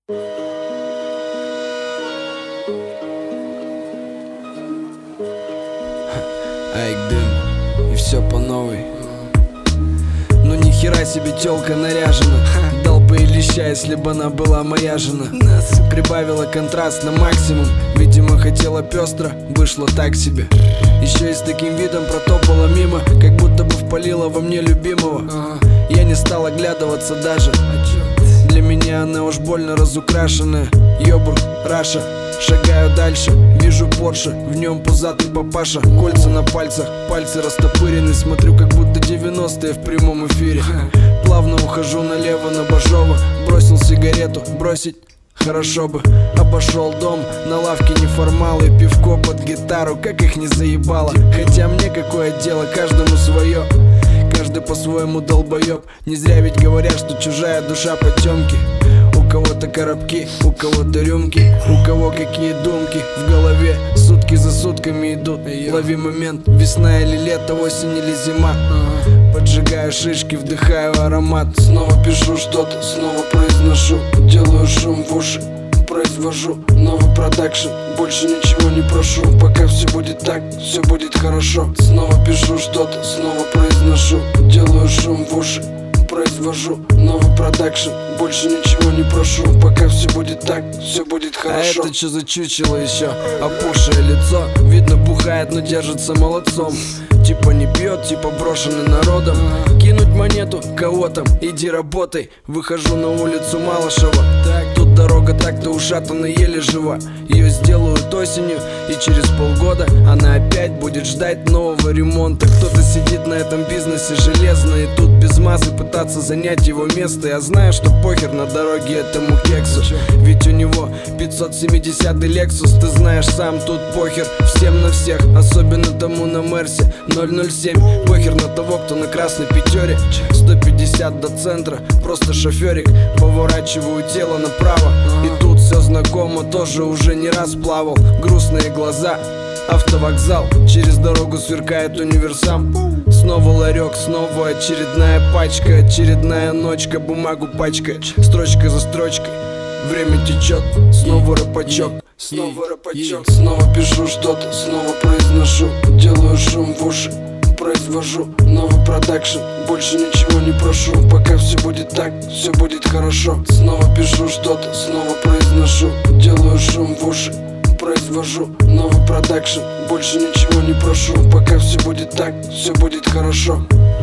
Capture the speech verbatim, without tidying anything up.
Айк дым, и все по новой. Ну нихера себе тёлка наряжена. Дал бы и леща, если бы она была моя жена. Прибавила контраст на максимум. Видимо, хотела пестро, вышло так себе. Еще и с таким видом протопала мимо, как будто бы впалила во мне любимого. Я не стал оглядываться даже. Для меня она уж больно разукрашенная. Йобур, Раша. Шагаю дальше, вижу Порше, в нем пузатый папаша. Кольца на пальцах, пальцы растопырены. Смотрю, как будто девяностые в прямом эфире. Плавно ухожу налево на Бажова. Бросил сигарету, бросить хорошо бы. Обошел дом, на лавке неформалы. Пивко под гитару, как их не заебало. Хотя мне какое дело, каждому свое. Каждый по-своему долбоеб. Не зря ведь говорят, что чужая душа потемки. У кого-то коробки, у кого-то рюмки, у кого какие думки в голове. Сутки за сутками идут. Лови момент, весна или лето, осень или зима. Поджигаю шишки, вдыхаю аромат. Снова пишу что-то, снова произношу. Делаю шум в уши, произвожу новый продакшн. Больше ничего не прошу, пока все будет так, все будет хорошо. Снова пишу что-то, снова произношу. Делаю шум в уши, произвожу новый продакшн. Больше ничего не прошу, пока все будет так, все будет хорошо. А это что за чучело еще? Опухшее лицо, видно бухает, но держится молодцом. Типа не пьет, типа брошенный народом. Кинуть монету, кого там, иди работай. Выхожу на улицу Малышева. Так, тут дорога так-то ушатана, еле жива. Ее сделают осенью, и через полгода она опять будет ждать нового ремонта. Кто-то сидит на этом бизнесе железно, и тут без мазы пытаться занять его место. Я знаю, что похер на дороге этому кексу, ведь у него пятьсот семидесятый Lexus. Ты знаешь сам, тут похер всем на всех, особенно тому на Мерсе ноль ноль семь. Похер на того, кто на красной пятере. Сто пятьдесят до центра, просто шоферик. Поворачиваю тело направо, и тут все знакомо, тоже уже не раз плавал. Грустные глаза, автовокзал, через дорогу сверкает универсам. Снова ларек, снова очередная пачка, очередная ночка, бумагу пачкает, строчка за строчкой. Время течет, снова рэпачок, снова рэпачок. Снова пишу что-то, снова произношу. Делаю шум в уши, произвожу новый продакшн. Больше ничего не прошу, пока все будет так, все будет хорошо. Снова пишу что-то, снова произношу. Делаю шум в уши, произвожу новый продакшн. Больше ничего не прошу, пока все будет так, все будет хорошо.